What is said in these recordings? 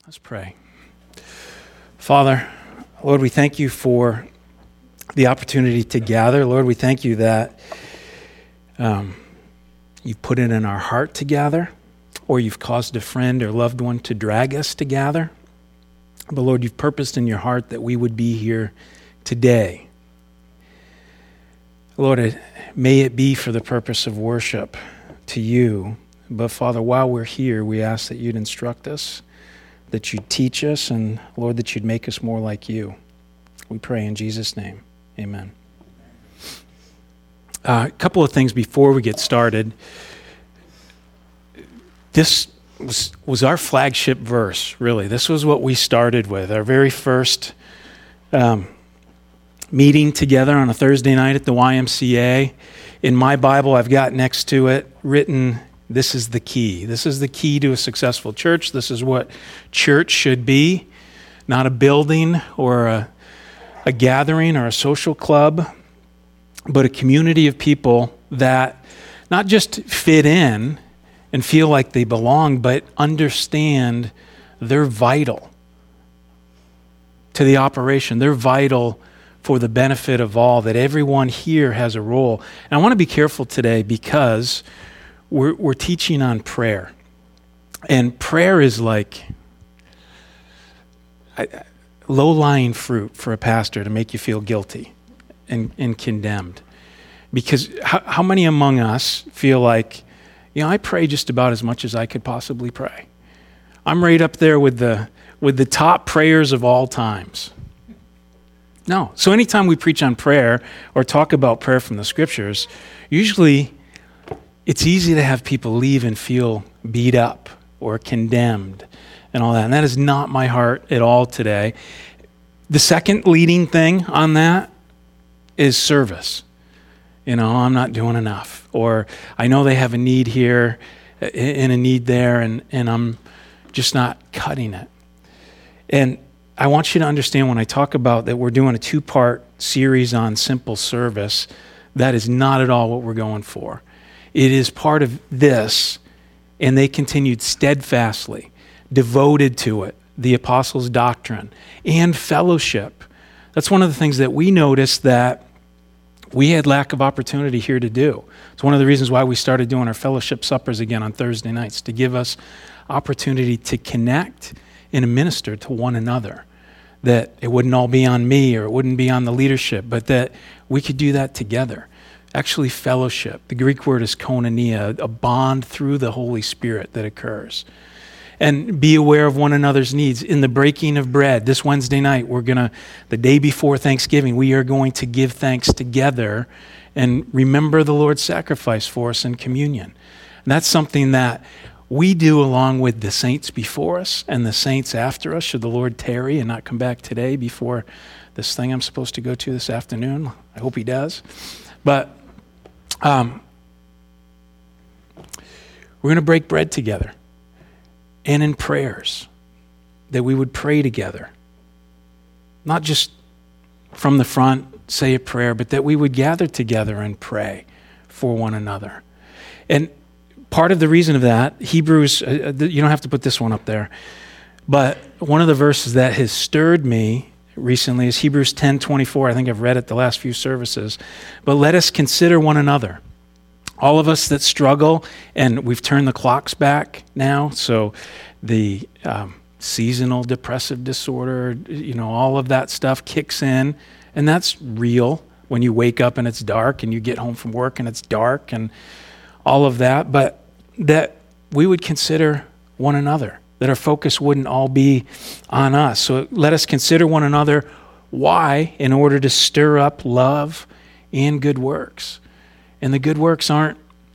Let's pray. Father, Lord, we thank you for the opportunity to gather. Lord, we thank you that you've put it in our heart to gather, or you've caused a friend or loved one to drag us to gather. But Lord, you've purposed in your heart that we would be here today. Lord, may it be for the purpose of worship to you. But Father, while we're here, we ask that you'd instruct us, that you'd teach us, and Lord, that you'd make us more like you. We pray in Jesus' name. Amen. A couple of things before we get started. This was our flagship verse, really. This was what we started with, our very first meeting together on a Thursday night at the YMCA. In my Bible, I've got next to it written, this is the key. This is the key to a successful church. This is what church should be, not a building or a gathering or a social club, but a community of people that not just fit in and feel like they belong, but understand they're vital to the operation. They're vital for the benefit of all, that everyone here has a role. And I want to be careful today because we're teaching on prayer. And prayer is like low-lying fruit for a pastor to make you feel guilty and condemned. Because how many among us feel like, I pray just about as much as I could possibly pray. I'm right up there with the top prayers of all times. No. So anytime we preach on prayer or talk about prayer from the scriptures, usually it's easy to have people leave and feel beat up or condemned and all that. And that is not my heart at all today. The second leading thing on that is service. I'm not doing enough. Or I know they have a need here and a need there, and I'm just not cutting it. And I want you to understand when I talk about that we're doing a 2-part series on simple service, that is not at all what we're going for. It is part of this, and they continued steadfastly, devoted to it, the apostles' doctrine, and fellowship. That's one of the things that we noticed that we had lack of opportunity here to do. It's one of the reasons why we started doing our fellowship suppers again on Thursday nights, to give us opportunity to connect and minister to one another. That it wouldn't all be on me or it wouldn't be on the leadership, but that we could do that together. Actually, fellowship. The Greek word is koinonia, a bond through the Holy Spirit that occurs. And be aware of one another's needs. In the breaking of bread, this Wednesday night, the day before Thanksgiving, we are going to give thanks together and remember the Lord's sacrifice for us in communion. And that's something that we do along with the saints before us and the saints after us, should the Lord tarry and not come back today before this thing I'm supposed to go to this afternoon. I hope he does. But we're going to break bread together. And in prayers, that we would pray together. Not just from the front, say a prayer, but that we would gather together and pray for one another. And part of the reason of that, Hebrews, you don't have to put this one up there, but one of the verses that has stirred me recently is Hebrews 10:24. I think I've read it the last few services. But let us consider one another. All of us that struggle, and we've turned the clocks back now, so the seasonal depressive disorder, all of that stuff kicks in, and that's real when you wake up and it's dark and you get home from work and it's dark and all of that, but that we would consider one another, that our focus wouldn't all be on us. So let us consider one another. Why? In order to stir up love and good works. And the good works aren't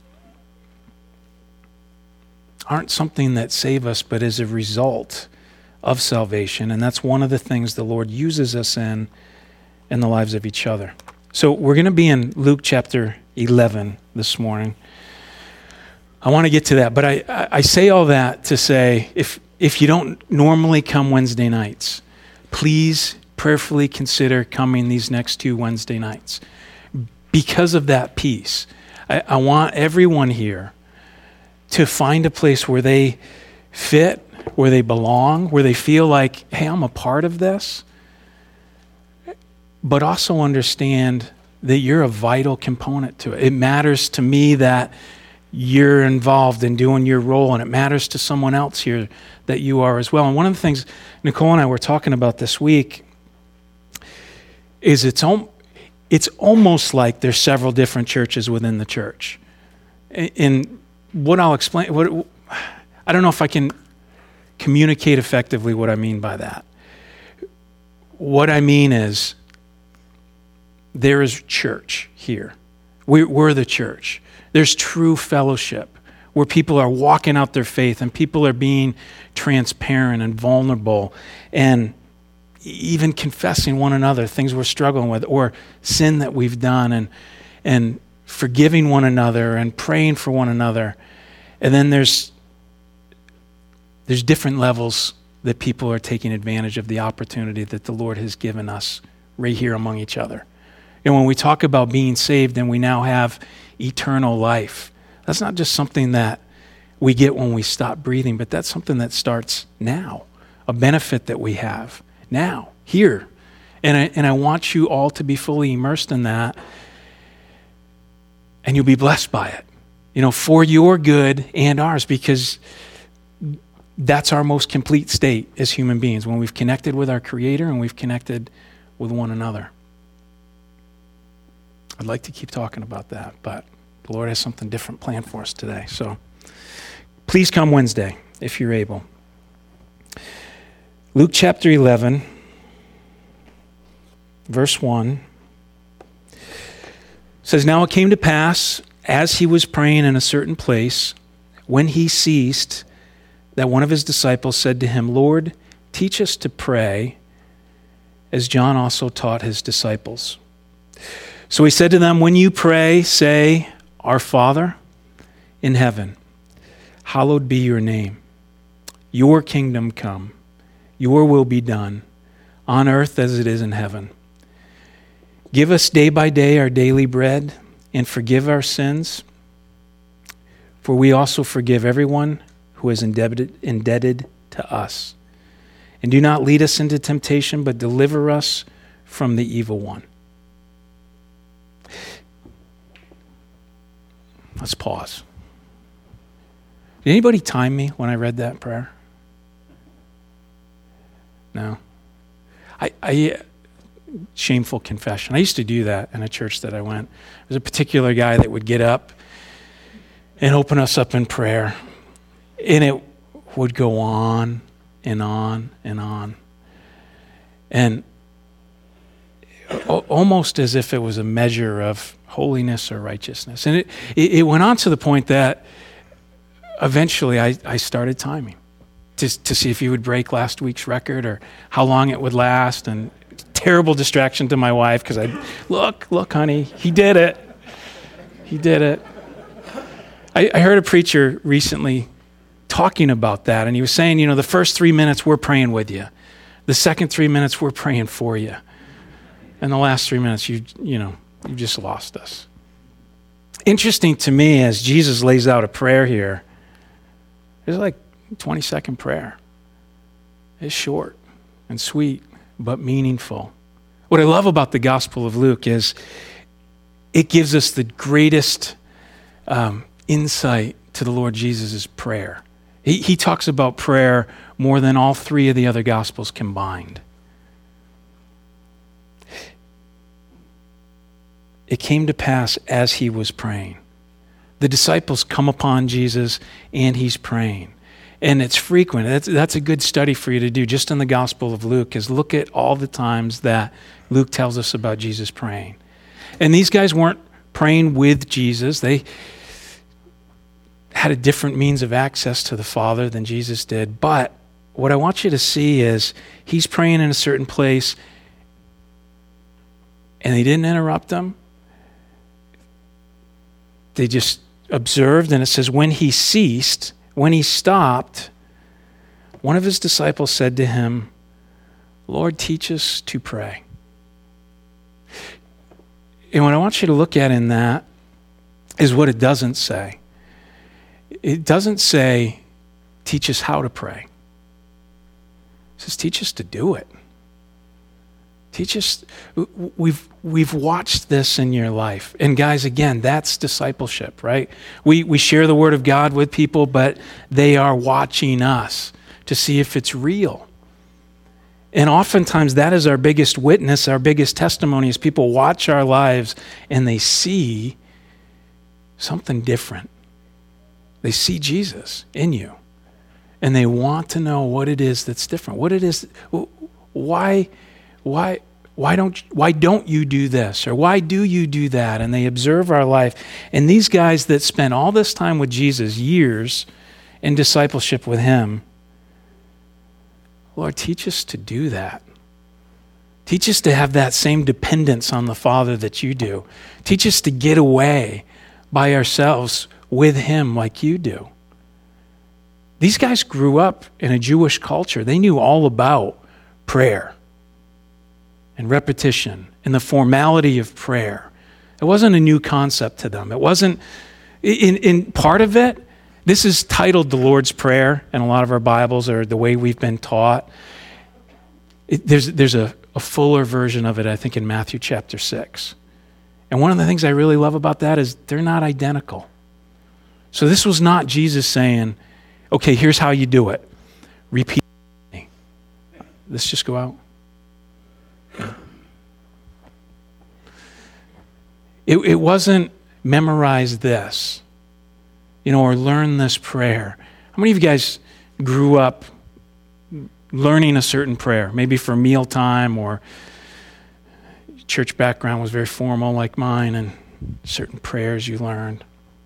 something that save us, but is a result of salvation. And that's one of the things the Lord uses us in the lives of each other. So we're going to be in Luke chapter 11 this morning. I want to get to that, but I say all that to say, if you don't normally come Wednesday nights, please prayerfully consider coming these next 2 Wednesday nights. Because of that piece, I want everyone here to find a place where they fit, where they belong, where they feel like, hey, I'm a part of this, but also understand that you're a vital component to it. It matters to me that you're involved in doing your role, and it matters to someone else here that you are as well. And one of the things Nicole and I were talking about this week is it's almost like there's several different churches within the church. And what I'll explain, I don't know if I can communicate effectively what I mean by that. What I mean is there is church here. We're the church. There's true fellowship where people are walking out their faith and people are being transparent and vulnerable and even confessing one another things we're struggling with or sin that we've done and forgiving one another and praying for one another. And then there's different levels that people are taking advantage of the opportunity that the Lord has given us right here among each other. And when we talk about being saved and we now have eternal life, that's not just something that we get when we stop breathing, but that's something that starts now, a benefit that we have now, here. And I want you all to be fully immersed in that, and you'll be blessed by it, for your good and ours, because that's our most complete state as human beings, when we've connected with our Creator and we've connected with one another. I'd like to keep talking about that, but the Lord has something different planned for us today. So please come Wednesday if you're able. Luke chapter 11, verse 1 says, "Now it came to pass, as he was praying in a certain place, when he ceased, that one of his disciples said to him, 'Lord, teach us to pray, as John also taught his disciples.' So he said to them, 'When you pray, say, Our Father in heaven, hallowed be your name. Your kingdom come. Your will be done, on earth as it is in heaven. Give us day by day our daily bread, and forgive our sins, for we also forgive everyone who is indebted to us. And do not lead us into temptation, but deliver us from the evil one.'" Let's pause. Did anybody time me when I read that prayer? No? I shameful confession. I used to do that in a church that I went. There was a particular guy that would get up and open us up in prayer. And it would go on and on and on. And almost as if it was a measure of holiness or righteousness. And it went on to the point that eventually I started timing to see if he would break last week's record or how long it would last. And terrible distraction to my wife because I'd, look, honey, he did it. He did it. I heard a preacher recently talking about that, and he was saying, the first 3 minutes we're praying with you. The second 3 minutes we're praying for you. And the last 3 minutes, you just lost us. Interesting to me, as Jesus lays out a prayer here, it's like a 20-second prayer. It's short and sweet, but meaningful. What I love about the Gospel of Luke is it gives us the greatest insight to the Lord Jesus' prayer. He talks about prayer more than all three of the other Gospels combined. It came to pass as he was praying. The disciples come upon Jesus and he's praying. And it's frequent. That's a good study for you to do just in the Gospel of Luke, is look at all the times that Luke tells us about Jesus praying. And these guys weren't praying with Jesus. They had a different means of access to the Father than Jesus did. But what I want you to see is he's praying in a certain place and they didn't interrupt him. They just observed, and it says when he ceased, when he stopped, one of his disciples said to him, "Lord, teach us to pray." And what I want you to look at in that is what it doesn't say. It doesn't say, teach us how to pray. says, teach us to do it. Teach us. We've watched this in your life. And guys, again, that's discipleship, right? We share the word of God with people, but they are watching us to see if it's real. And oftentimes that is our biggest witness, our biggest testimony is people watch our lives and they see something different. They see Jesus in you. And they want to know what it is that's different. What it is, why don't you do this? Or why do you do that? And they observe our life. And these guys that spent all this time with Jesus, years in discipleship with him, Lord, teach us to do that. Teach us to have that same dependence on the Father that you do. Teach us to get away by ourselves with him like you do. These guys grew up in a Jewish culture. They knew all about prayer and repetition and the formality of prayer. It wasn't a new concept to them. It wasn't, in part of it, this is titled the Lord's Prayer in a lot of our Bibles, or the way we've been taught. There's a fuller version of it, I think, in Matthew chapter 6. And one of the things I really love about that is they're not identical. So this was not Jesus saying, okay, here's how you do it. Repeat me. Let's just go out. It wasn't memorize this, or learn this prayer. How many of you guys grew up learning a certain prayer, maybe for mealtime, or church background was very formal like mine, and certain prayers you learned?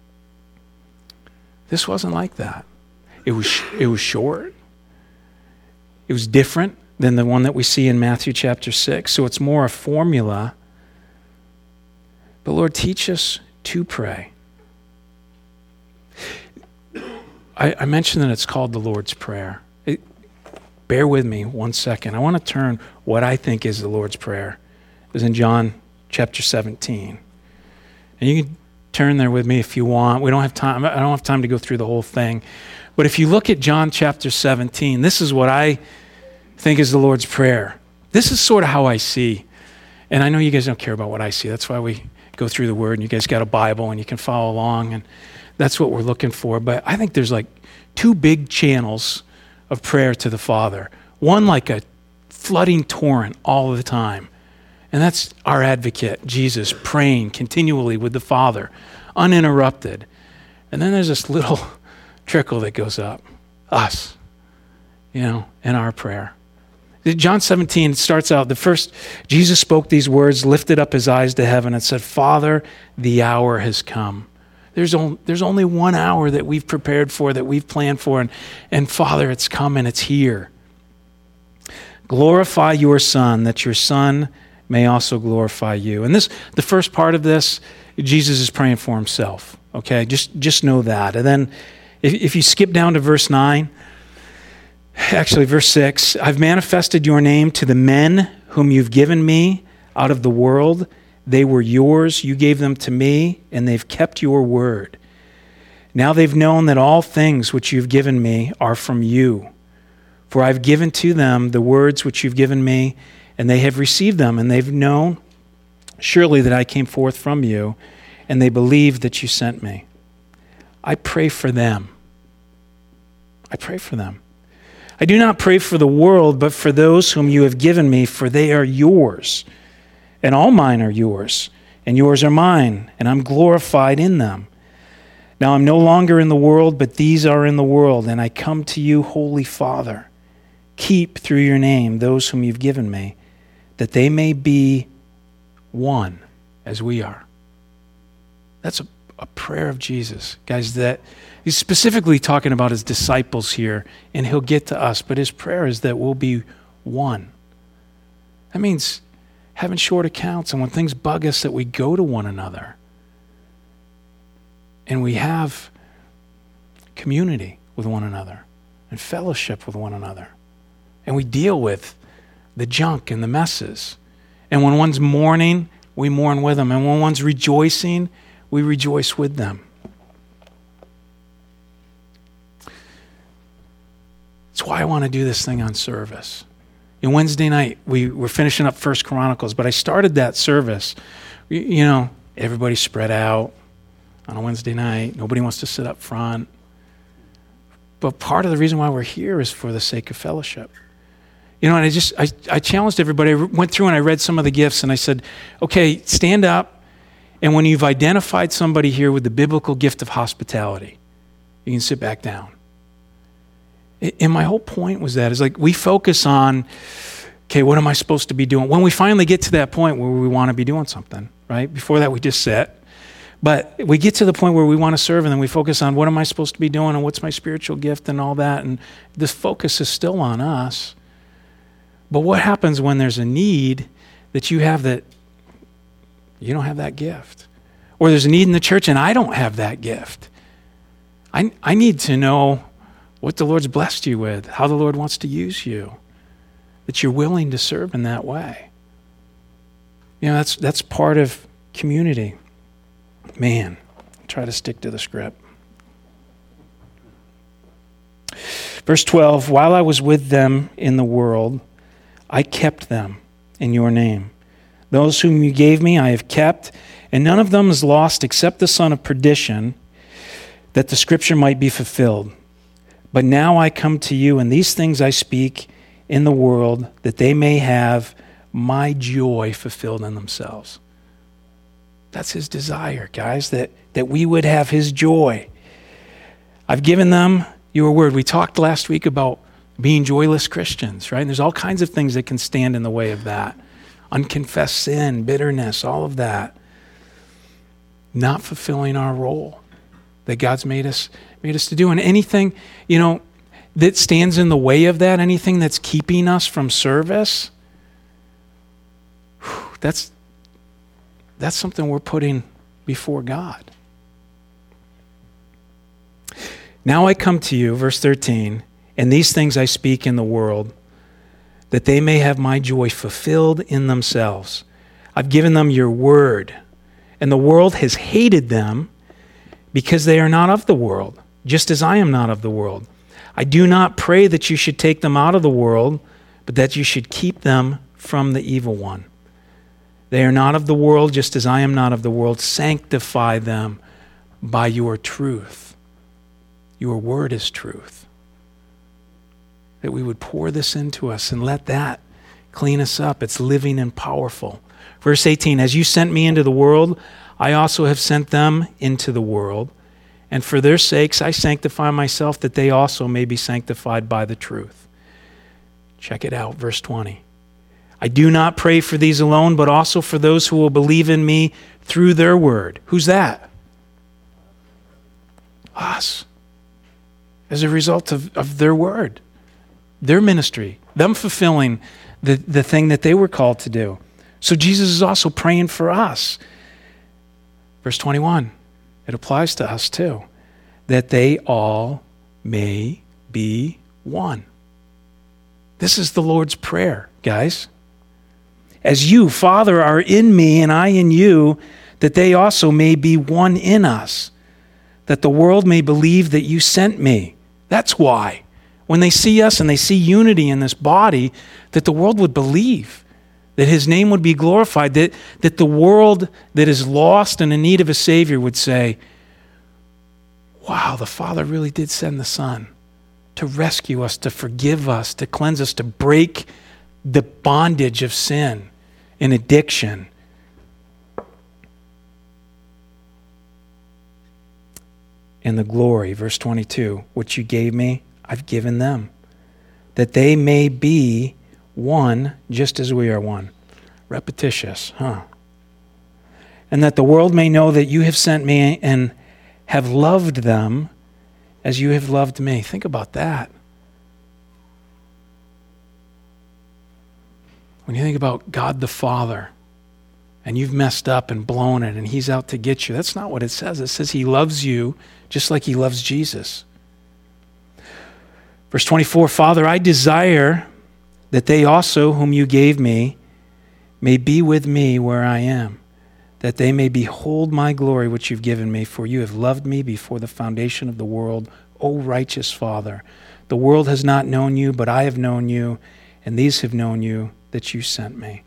This wasn't like that. It was short. It was different than the one that we see in Matthew chapter 6. So it's more a formula. But Lord, teach us to pray. I mentioned that it's called the Lord's Prayer. Bear with me 1 second. I want to turn what I think is the Lord's Prayer. It was in John chapter 17. And you can turn there with me if you want. We don't have time. I don't have time to go through the whole thing. But if you look at John chapter 17, this is what I think is the Lord's Prayer. This is sort of how I see. And I know you guys don't care about what I see. That's why we go through the Word, and you guys got a Bible and you can follow along, and that's what we're looking for. But I think there's like two big channels of prayer to the Father. One like a flooding torrent all the time. And that's our advocate, Jesus, praying continually with the Father, uninterrupted. And then there's this little trickle that goes up, us, in our prayer. John 17 starts out, Jesus spoke these words, lifted up his eyes to heaven and said, Father, the hour has come. There's only 1 hour that we've prepared for, that we've planned for, and Father, it's come and it's here. Glorify your Son, that your Son may also glorify you. And the first part of this, Jesus is praying for himself. Okay, just know that. And then if you skip down to verse 9, actually verse 6, I've manifested your name to the men whom you've given me out of the world. They were yours, you gave them to me, and they've kept your word. Now they've known that all things which you've given me are from you. For I've given to them the words which you've given me, and they have received them, and they've known surely that I came forth from you, and they believe that you sent me. I pray for them. I pray for them. I do not pray for the world, but for those whom you have given me, for they are yours. And all mine are yours, and yours are mine, and I'm glorified in them. Now I'm no longer in the world, but these are in the world, and I come to you, Holy Father. Keep through your name those whom you've given me, that they may be one as we are. That's a prayer of Jesus. Guys, that he's specifically talking about his disciples here, and he'll get to us, but his prayer is that we'll be one. That means having short accounts, and when things bug us, that we go to one another. And we have community with one another and fellowship with one another. And we deal with the junk and the messes. And when one's mourning, we mourn with them. And when one's rejoicing, we rejoice with them. That's why I want to do this thing on service. And Wednesday night, we were finishing up First Chronicles, but I started that service. You know, everybody's spread out on a Wednesday night. Nobody wants to sit up front. But part of the reason why we're here is for the sake of fellowship. You know, and I challenged everybody. I went through and I read some of the gifts, and I said, okay, stand up, and when you've identified somebody here with the biblical gift of hospitality, you can sit back down. And my whole point was that, is like we focus on, okay, what am I supposed to be doing? When we finally get to that point where we want to be doing something, right? Before that, we just sit. But we get to the point where we want to serve, and then we focus on what am I supposed to be doing and what's my spiritual gift and all that. And this focus is still on us. But what happens when there's a need that you have that you don't have that gift? Or there's a need in the church and I don't have that gift. I need to know what the Lord's blessed you with, how the Lord wants to use you, that you're willing to serve in that way. You know, that's part of community. Man, try to stick to the script. Verse 12, while I was with them in the world, I kept them in your name. Those whom you gave me I have kept, and none of them is lost except the son of perdition, that the scripture might be fulfilled. But now I come to you, and these things I speak in the world, that they may have my joy fulfilled in themselves. That's his desire, guys, that we would have his joy. I've given them your word. We talked last week about being joyless Christians, right? And there's all kinds of things that can stand in the way of that. Unconfessed sin, bitterness, all of that. Not fulfilling our role that God's made us to do. And anything, you know, that stands in the way of that, anything that's keeping us from service, that's something we're putting before God. Now I come to you, verse 13, and these things I speak in the world, that they may have my joy fulfilled in themselves. I've given them your word, and the world has hated them because they are not of the world, just as I am not of the world. I do not pray that you should take them out of the world, but that you should keep them from the evil one. They are not of the world, just as I am not of the world. Sanctify them by your truth. Your word is truth. That we would pour this into us and let that clean us up. It's living and powerful. Verse 18, as you sent me into the world, I also have sent them into the world. And for their sakes I sanctify myself, that they also may be sanctified by the truth. Check it out, verse 20. I do not pray for these alone, but also for those who will believe in me through their word. Who's that? Us. As a result of their word, their ministry, them fulfilling the thing that they were called to do. So Jesus is also praying for us. Verse 21, it applies to us too, that they all may be one. This is the Lord's prayer, guys. As you, Father, are in me and I in you, that they also may be one in us, that the world may believe that you sent me. That's why. When they see us and they see unity in this body, that the world would believe, that his name would be glorified, that the world that is lost and in need of a Savior would say, wow, the Father really did send the Son to rescue us, to forgive us, to cleanse us, to break the bondage of sin and addiction. And the glory, verse 22, which you gave me, I've given them, that they may be one, just as we are one. Repetitious, huh? And that the world may know that you have sent me and have loved them as you have loved me. Think about that. When you think about God the Father, and you've messed up and blown it, and he's out to get you, that's not what it says. It says he loves you just like he loves Jesus. Verse 24, Father, I desire that they also, whom you gave me, may be with me where I am, that they may behold my glory which you've given me, for you have loved me before the foundation of the world, O righteous Father. The world has not known you, but I have known you, and these have known you that you sent me.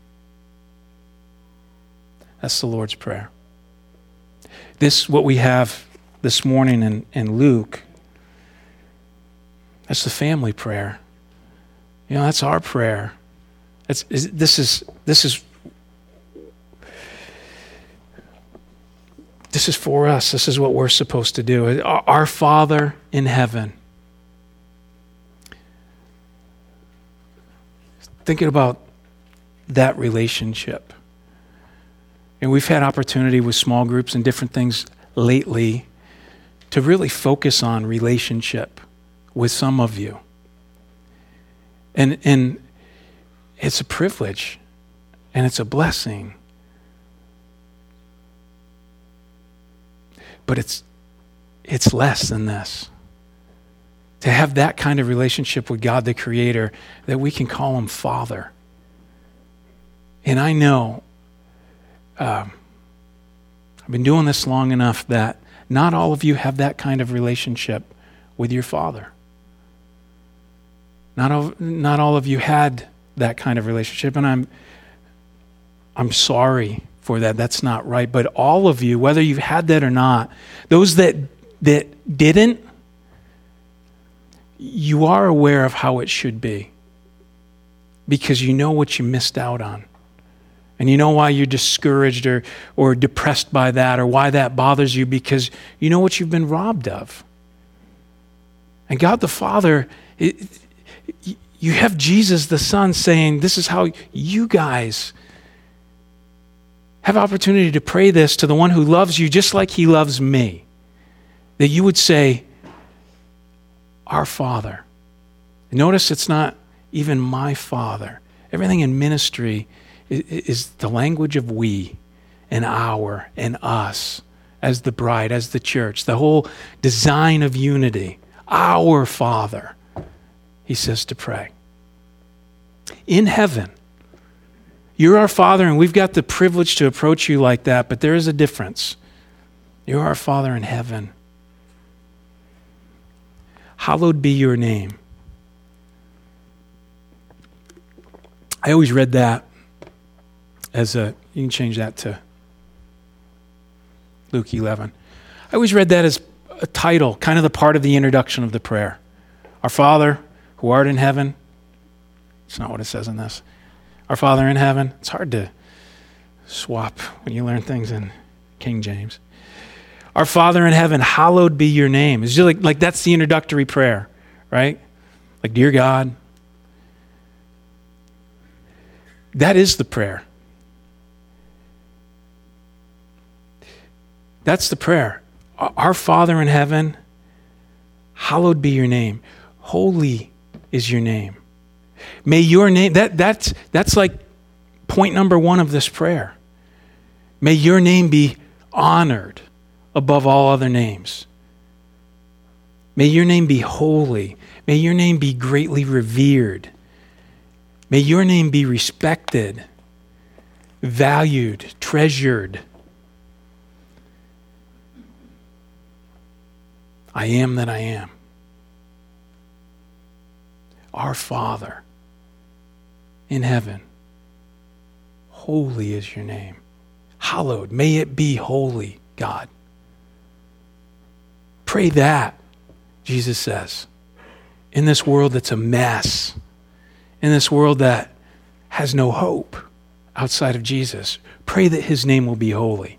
That's the Lord's Prayer. This, what we have this morning in Luke, that's the family prayer. You know, that's our prayer. This is for us. This is what we're supposed to do. Our Father in heaven. Thinking about that relationship. And we've had opportunity with small groups and different things lately to really focus on relationship with some of you. And it's a privilege and it's a blessing. But it's less than this. To have that kind of relationship with God the Creator, that we can call Him Father. And I know I've been doing this long enough that not all of you have that kind of relationship with your Father. Not all of you had that kind of relationship, and I'm sorry for that. That's not right. But all of you, whether you've had that or not, those that didn't, you are aware of how it should be because you know what you missed out on. And you know why you're discouraged or depressed by that, or why that bothers you, because you know what you've been robbed of. And God the Father, you have Jesus the Son saying, this is how you guys have opportunity to pray this to the one who loves you just like He loves me. That you would say, our Father. And notice it's not even my Father. Everything in ministry is the language of we and our and us as the bride, as the church. The whole design of unity. Our Father, He says to pray. In heaven. You're our Father, and we've got the privilege to approach you like that, but there is a difference. You're our Father in heaven. Hallowed be your name. I always read that as you can change that to Luke 11. I always read that as a title, kind of the part of the introduction of the prayer. Our Father, who art in heaven. It's not what it says in this. Our Father in heaven. It's hard to swap when you learn things in King James. Our Father in heaven, hallowed be your name. It's just like that's the introductory prayer, right? Like, dear God. That is the prayer. That's the prayer. Our Father in heaven, hallowed be your name. Holy is your name. May your name, that's like point number one of this prayer. May your name be honored above all other names. May your name be holy. May your name be greatly revered. May your name be respected, valued, treasured. I am that I am. Our Father in heaven, holy is your name. Hallowed, may it be holy, God. Pray that, Jesus says, in this world that's a mess, in this world that has no hope outside of Jesus. Pray that His name will be holy.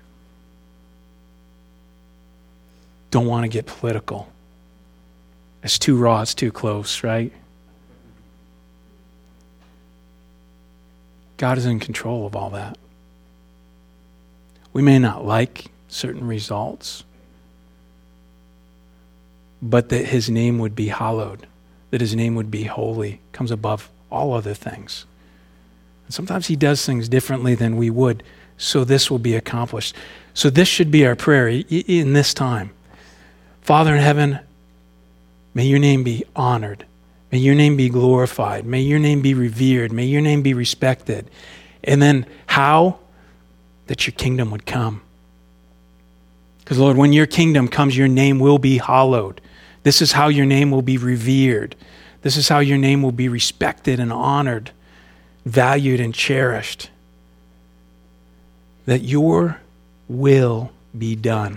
Don't want to get political. It's too raw, it's too close, right? God is in control of all that. We may not like certain results, but that His name would be hallowed, that His name would be holy, comes above all other things. And sometimes He does things differently than we would, so this will be accomplished. So this should be our prayer in this time. Father in heaven, may your name be honored. May your name be glorified. May your name be revered. May your name be respected. And then how? That your kingdom would come. Because Lord, when your kingdom comes, your name will be hallowed. This is how your name will be revered. This is how your name will be respected and honored, valued and cherished. That your will be done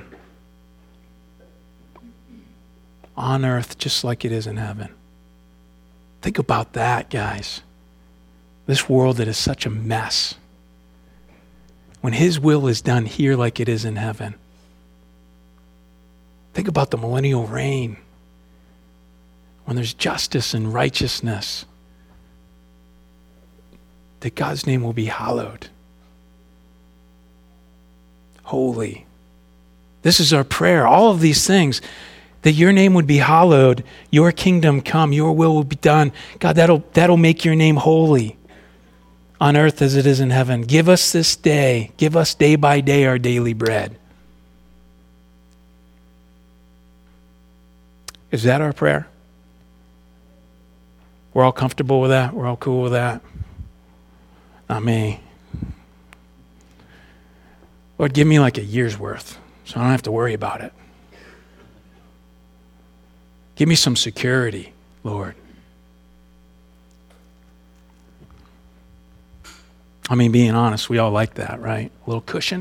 on earth just like it is in heaven. Think about that, guys. This world that is such a mess. When his will is done here like it is in heaven. Think about the millennial reign. When there's justice and righteousness. That God's name will be hallowed. Holy. This is our prayer. All of these things. That your name would be hallowed. Your kingdom come. Your will be done. God, that'll make your name holy. On earth as it is in heaven. Give us this day. Give us day by day our daily bread. Is that our prayer? We're all comfortable with that? We're all cool with that? Not me. Lord, give me like a year's worth so I don't have to worry about it. Give me some security, Lord. I mean, being honest, we all like that, right? A little cushion.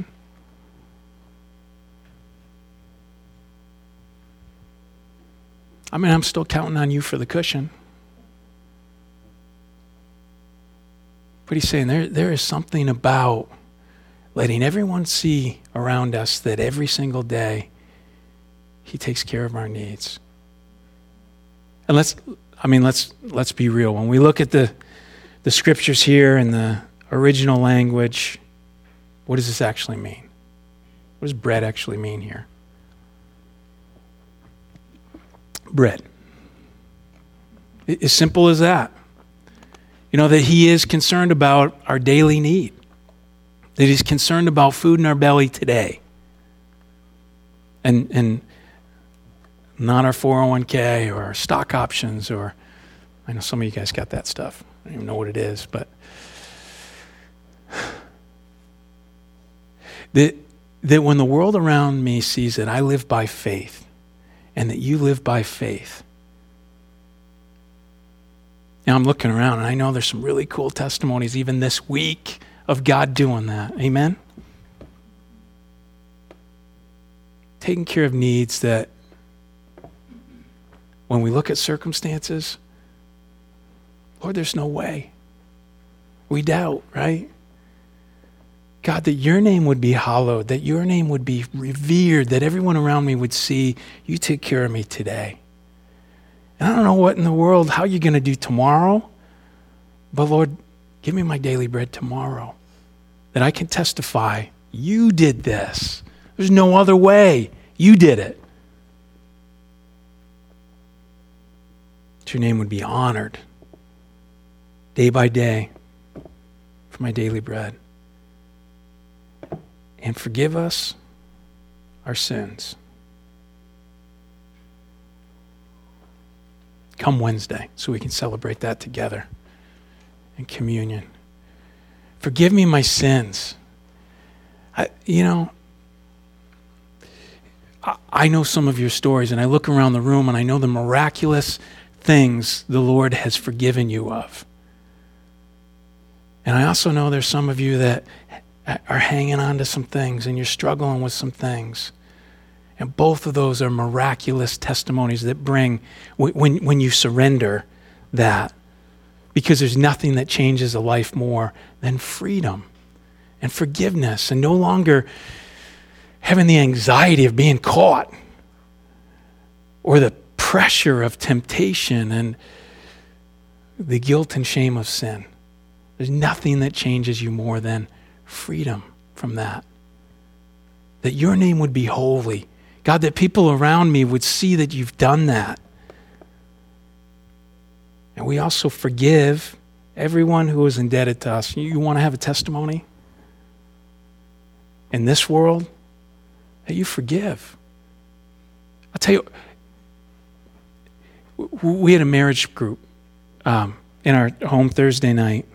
I mean, I'm still counting on you for the cushion. But he's saying there is something about letting everyone see around us that every single day he takes care of our needs. And let's be real. When we look at the scriptures here and the original language, what does this actually mean? What does bread actually mean here? Bread. As simple as that. You know, that he is concerned about our daily need. That he's concerned about food in our belly today. And not our 401k or our stock options, or I know some of you guys got that stuff. I don't even know what it is, but that when the world around me sees that I live by faith and that you live by faith. Now I'm looking around and I know there's some really cool testimonies even this week of God doing that. Amen? Taking care of needs that when we look at circumstances, Lord, there's no way. We doubt, right? God, that your name would be hallowed, that your name would be revered, that everyone around me would see you take care of me today. And I don't know what in the world, how you're going to do tomorrow, but Lord, give me my daily bread tomorrow, that I can testify, you did this. There's no other way. You did it. That your name would be honored day by day for my daily bread. And forgive us our sins. Come Wednesday so we can celebrate that together in communion. Forgive me my sins. I know some of your stories, and I look around the room and I know the miraculous things the Lord has forgiven you of. And I also know there's some of you that are hanging on to some things and you're struggling with some things. And both of those are miraculous testimonies that bring, when you surrender that, because there's nothing that changes a life more than freedom and forgiveness and no longer having the anxiety of being caught or the pressure of temptation and the guilt and shame of sin. There's nothing that changes you more than freedom from that. That your name would be holy. God, that people around me would see that you've done that. And we also forgive everyone who is indebted to us. You want to have a testimony in this world that you forgive. I'll tell you, we had a marriage group in our home Thursday night.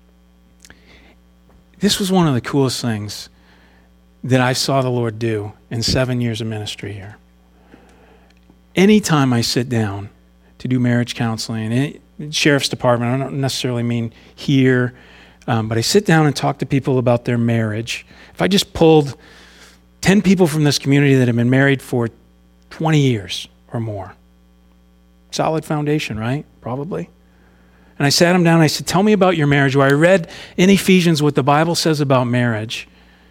This was one of the coolest things that I saw the Lord do in 7 years of ministry here. Anytime I sit down to do marriage counseling, sheriff's department. I don't necessarily mean here, but I sit down and talk to people about their marriage. If I just pulled 10 people from this community that have been married for 20 years or more, solid foundation, right? Probably. And I sat them down and I said, tell me about your marriage. Where I read in Ephesians what the Bible says about marriage,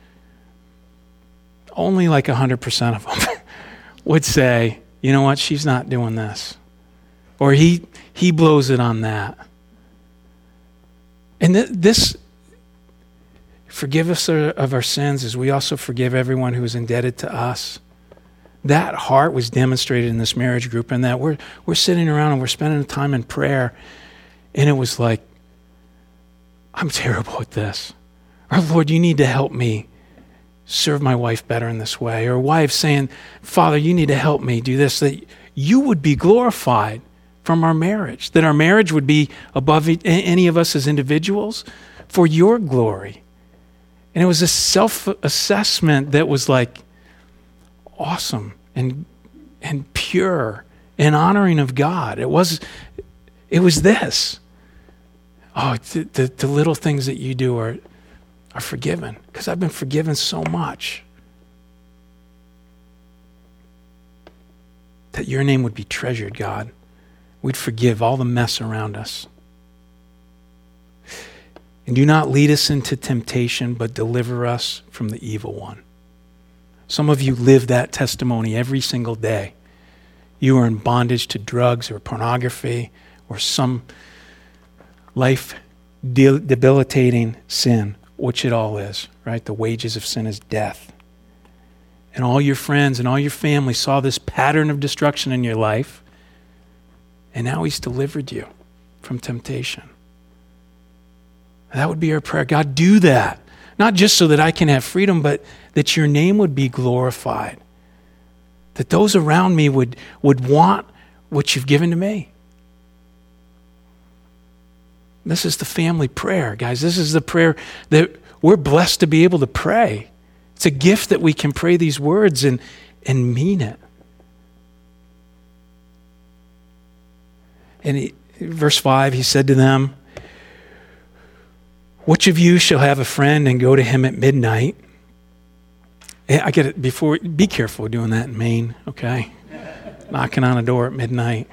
only like 100% of them would say, you know what, she's not doing this. Or he blows it on that. And this, forgive us of our sins as we also forgive everyone who is indebted to us. That heart was demonstrated in this marriage group, and that we're sitting around and we're spending time in prayer, and it was like, I'm terrible at this. Or Lord, you need to help me serve my wife better in this way. Or wife saying, Father, you need to help me do this, that you would be glorified from our marriage, that our marriage would be above any of us as individuals for your glory. And it was a self-assessment that was like awesome and pure and honoring of God. It was this. Oh, the little things that you do are forgiven, because I've been forgiven so much. That your name would be treasured, God. We'd forgive all the mess around us. And do not lead us into temptation, but deliver us from the evil one. Some of you live that testimony every single day. You are in bondage to drugs or pornography or some life debilitating sin, which it all is, right? The wages of sin is death. And all your friends and all your family saw this pattern of destruction in your life, and now he's delivered you from temptation. That would be our prayer. God, do that. Not just so that I can have freedom, but that your name would be glorified. That those around me would want what you've given to me. This is the family prayer, guys. This is the prayer that we're blessed to be able to pray. It's a gift that we can pray these words and mean it. And verse 5, he said to them, which of you shall have a friend and go to him at midnight? I get it before. Be careful doing that in Maine, okay? Knocking on a door at midnight.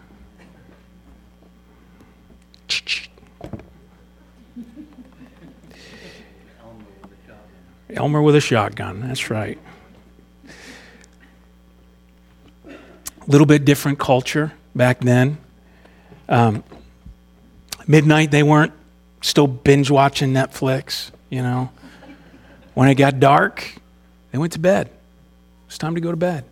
Elmer with a shotgun, that's right. A little bit different culture back then. Midnight, they weren't still binge watching Netflix, you know. When it got dark, they went to bed. It's time to go to bed.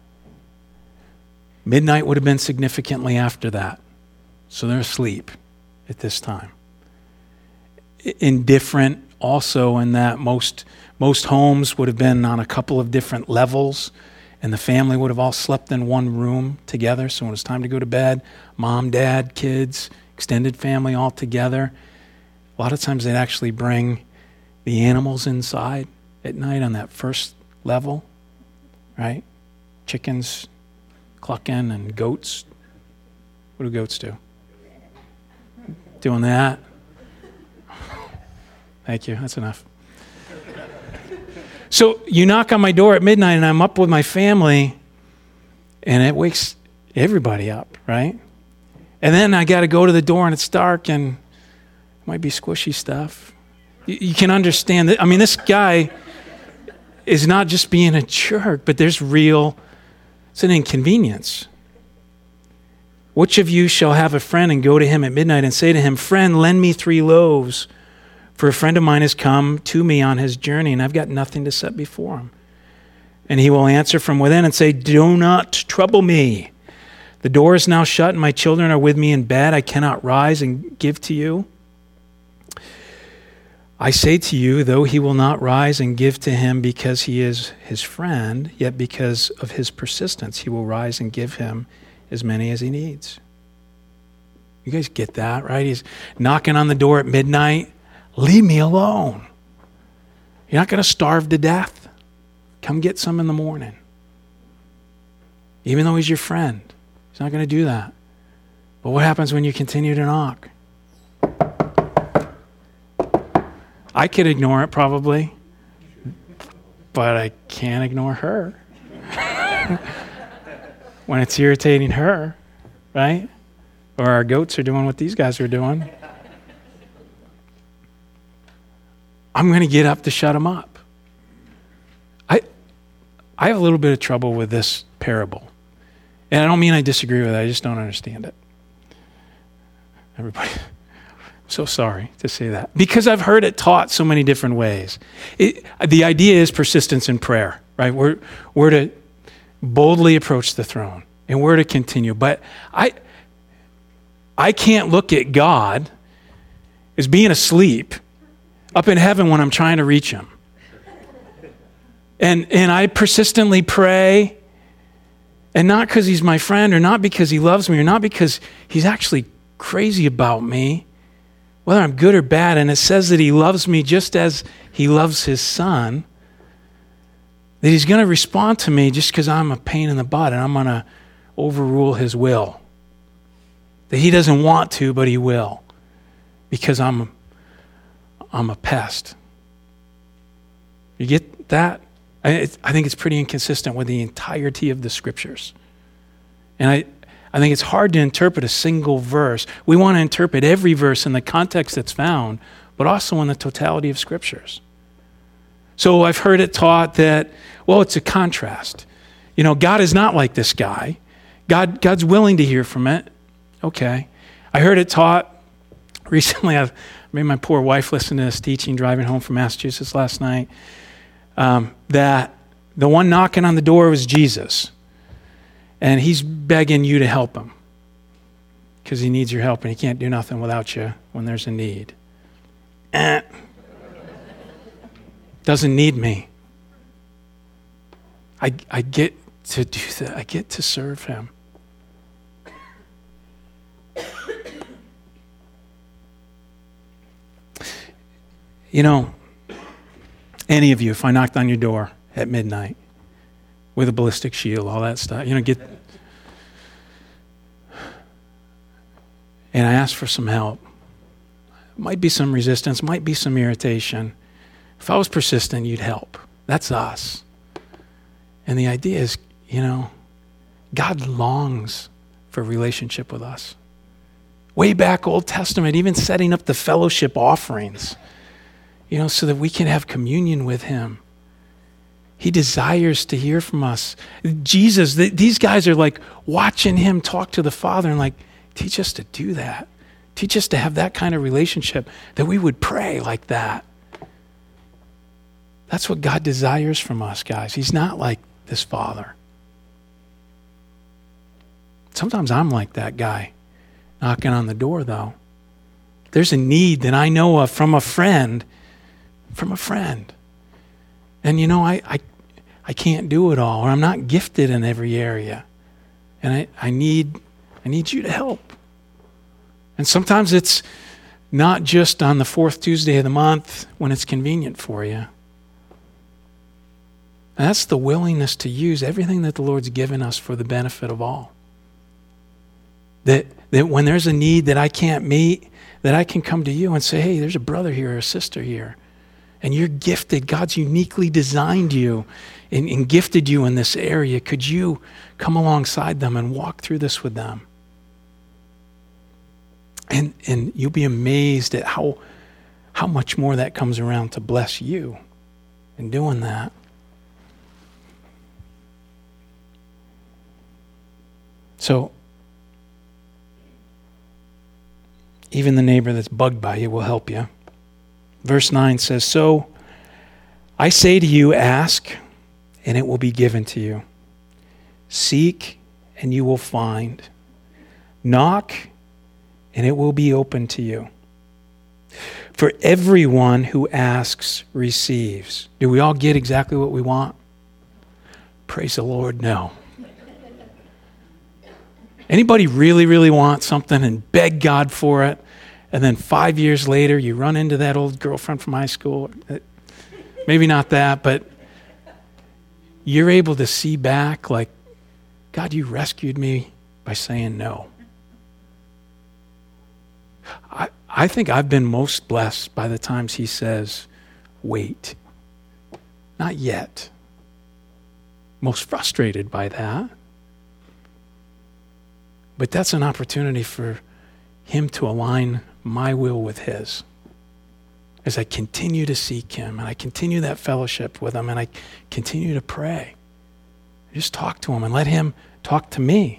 Midnight would have been significantly after that. So they're asleep at this time. Indifferent also in that most homes would have been on a couple of different levels, and the family would have all slept in one room together. So when it was time to go to bed, mom, dad, kids, extended family all together. A lot of times they'd actually bring the animals inside at night on that first level, right? Chickens clucking and goats. What do goats do? Doing that. Thank you, that's enough. So you knock on my door at midnight and I'm up with my family and it wakes everybody up, right? And then I got to go to the door and it's dark and it might be squishy stuff. You can understand that. I mean, this guy is not just being a jerk, but it's an inconvenience. Which of you shall have a friend and go to him at midnight and say to him, friend, lend me 3 loaves, for a friend of mine has come to me on his journey and I've got nothing to set before him. And he will answer from within and say, do not trouble me. The door is now shut and my children are with me in bed. I cannot rise and give to you. I say to you, though he will not rise and give to him because he is his friend, yet because of his persistence, he will rise and give him as many as he needs. You guys get that, right? He's knocking on the door at midnight. Leave me alone. You're not going to starve to death. Come get some in the morning. Even though he's your friend, he's not going to do that. But what happens when you continue to knock? I could ignore it probably, but I can't ignore her. When it's irritating her, right? Or our goats are doing what these guys are doing. I'm going to get up to shut them up. I have a little bit of trouble with this parable. And I don't mean I disagree with it, I just don't understand it. Everybody, I'm so sorry to say that. Because I've heard it taught so many different ways. The idea is persistence in prayer, right? We're to boldly approach the throne, and we're to continue. But I can't look at God as being asleep up in heaven when I'm trying to reach him. And I persistently pray, and not because he's my friend, or not because he loves me, or not because he's actually crazy about me, whether I'm good or bad. And it says that he loves me just as he loves his son, that he's going to respond to me just because I'm a pain in the butt and I'm going to overrule his will. That he doesn't want to, but he will, because I'm a pest. You get that? I think it's pretty inconsistent with the entirety of the scriptures. And I think it's hard to interpret a single verse. We want to interpret every verse in the context that's found, but also in the totality of scriptures. So I've heard it taught that, well, it's a contrast. You know, God is not like this guy. God's willing to hear from it. Okay. I heard it taught recently. I've made my poor wife listen to this teaching driving home from Massachusetts last night. That the one knocking on the door was Jesus. And he's begging you to help him because he needs your help, and he can't do nothing without you when there's a need. Doesn't need me. I get to do that. I get to serve him. You know, any of you, if I knocked on your door at midnight with a ballistic shield, all that stuff, and I asked for some help. Might be some resistance, might be some irritation. If I was persistent, you'd help. That's us. And the idea is, God longs for a relationship with us. Way back Old Testament, even setting up the fellowship offerings, so that we can have communion with him. He desires to hear from us. Jesus, these guys are like watching him talk to the Father and like, teach us to do that. Teach us to have that kind of relationship, that we would pray like that. That's what God desires from us, guys. He's not like this Father. Sometimes I'm like that guy knocking on the door, though. There's a need that I know of from a friend. And I can't do it all, or I'm not gifted in every area. And I need you to help. And sometimes it's not just on the fourth Tuesday of the month when it's convenient for you. And that's the willingness to use everything that the Lord's given us for the benefit of all. That when there's a need that I can't meet, that I can come to you and say, hey, there's a brother here or a sister here. And you're gifted. God's uniquely designed you and gifted you in this area. Could you come alongside them and walk through this with them? And you'll be amazed at how much more that comes around to bless you in doing that. So, even the neighbor that's bugged by you will help you. Verse 9 says, so I say to you, ask, and it will be given to you. Seek, and you will find. Knock, and it will be open to you. For everyone who asks receives. Do we all get exactly what we want? Praise the Lord, no. Anybody really, really want something and beg God for it, and then 5 years later you run into that old girlfriend from high school? Maybe not that, but you're able to see back like, God, you rescued me by saying no. I think I've been most blessed by the times he says, wait. Not yet. Most frustrated by that. But that's an opportunity for him to align my will with his. As I continue to seek him and I continue that fellowship with him and I continue to pray. Just talk to him and let him talk to me.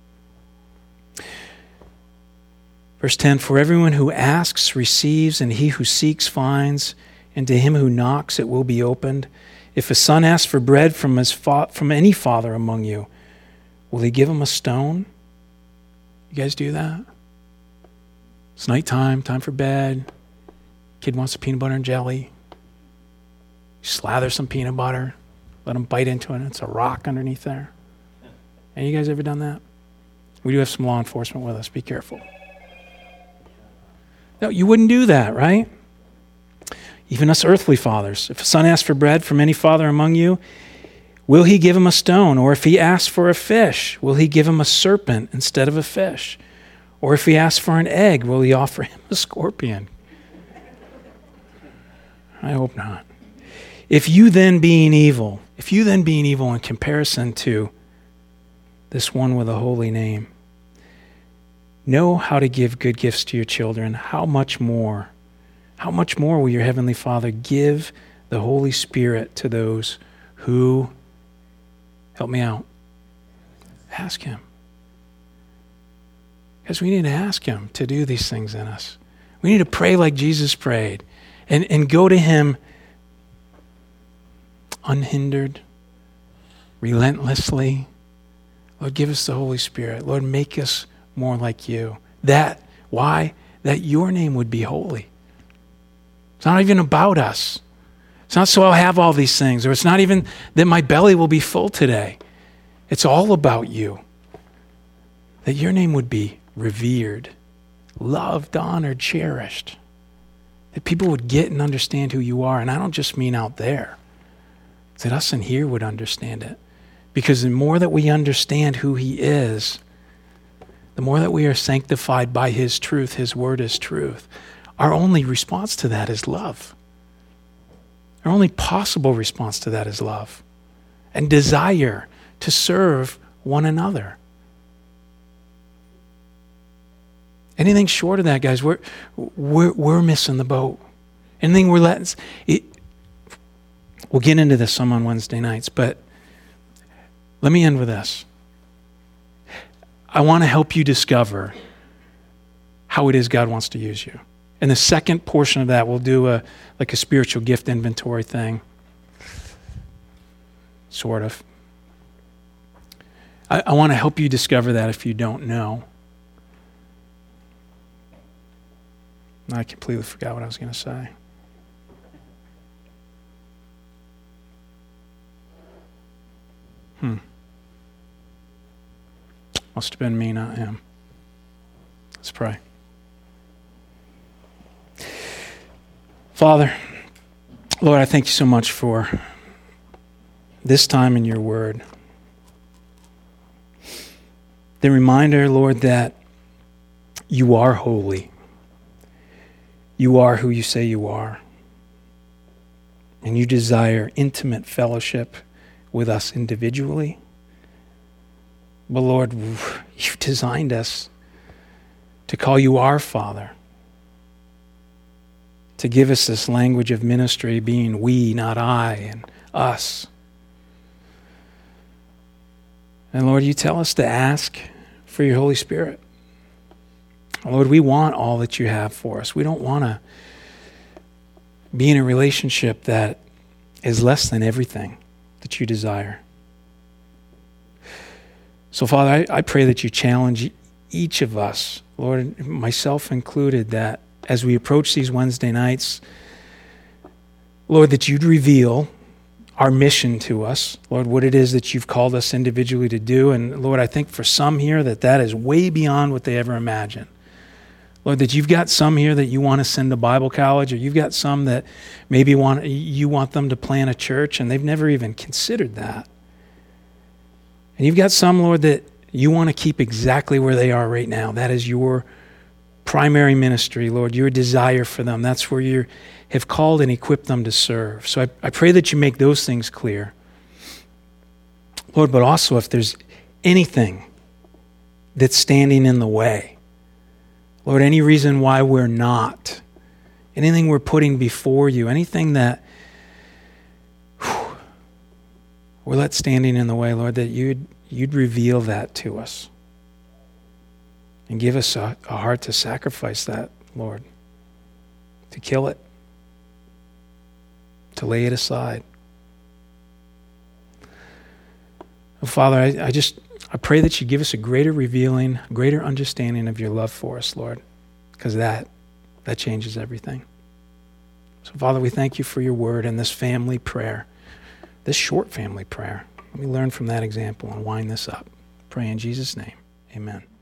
Verse 10, for everyone who asks receives, and he who seeks finds, and to him who knocks it will be opened. If a son asks for bread from any father among you, will he give him a stone? You guys do that? It's nighttime, time for bed. Kid wants some peanut butter and jelly. You slather some peanut butter, let him bite into it, and it's a rock underneath there. Any of you guys ever done that? We do have some law enforcement with us. Be careful. No, you wouldn't do that, right? Even us earthly fathers. If a son asks for bread from any father among you, will he give him a stone? Or if he asks for a fish, will he give him a serpent instead of a fish? Or if he asks for an egg, will he offer him a scorpion? I hope not. If you then being evil in comparison to this one with a holy name, know how to give good gifts to your children, how much more will your heavenly Father give the Holy Spirit to those who, help me out, ask him. Because we need to ask him to do these things in us. We need to pray like Jesus prayed and go to him unhindered, relentlessly. Lord, give us the Holy Spirit. Lord, make us more like you. Why? That your name would be holy. It's not even about us. It's not so I'll have all these things, or it's not even that my belly will be full today. It's all about you. That your name would be revered, loved, honored, cherished. That people would get and understand who you are. And I don't just mean out there. It's that us in here would understand it. Because the more that we understand who he is, the more that we are sanctified by his truth, his word is truth, our only response to that is love. Our only possible response to that is love and desire to serve one another. Anything short of that, guys, we're missing the boat. Anything we're letting... We'll get into this some on Wednesday nights, but let me end with this. I want to help you discover how it is God wants to use you. And the second portion of that, we'll do a spiritual gift inventory thing. Sort of. I want to help you discover that if you don't know. I completely forgot what I was going to say. Must have been me, not him. Let's pray. Father, Lord, I thank you so much for this time in your word. The reminder, Lord, that you are holy. You are who you say you are. And you desire intimate fellowship with us individually. But Lord, you've designed us to call you our Father. To give us this language of ministry being we, not I, and us. And Lord, you tell us to ask for your Holy Spirit. Lord, we want all that you have for us. We don't want to be in a relationship that is less than everything that you desire. So, Father, I pray that you challenge each of us, Lord, myself included, that as we approach these Wednesday nights, Lord, that you'd reveal our mission to us, Lord, what it is that you've called us individually to do. And Lord, I think for some here that is way beyond what they ever imagined. Lord, that you've got some here that you want to send to Bible college, or you've got some that maybe you want them to plant a church, and they've never even considered that. And you've got some, Lord, that you want to keep exactly where they are right now. That is your primary ministry, Lord, your desire for them. That's where you have called and equipped them to serve. So I pray that you make those things clear. Lord, but also if there's anything that's standing in the way, Lord, any reason why we're not, anything we're putting before you, anything that we're let standing in the way, Lord, that you'd reveal that to us and give us a heart to sacrifice that, Lord, to kill it, to lay it aside. Oh, Father, I pray that you give us a greater revealing, greater understanding of your love for us, Lord, because that changes everything. So, Father, we thank you for your word and this family prayer, this short family prayer. Let me learn from that example and wind this up. Pray in Jesus' name. Amen.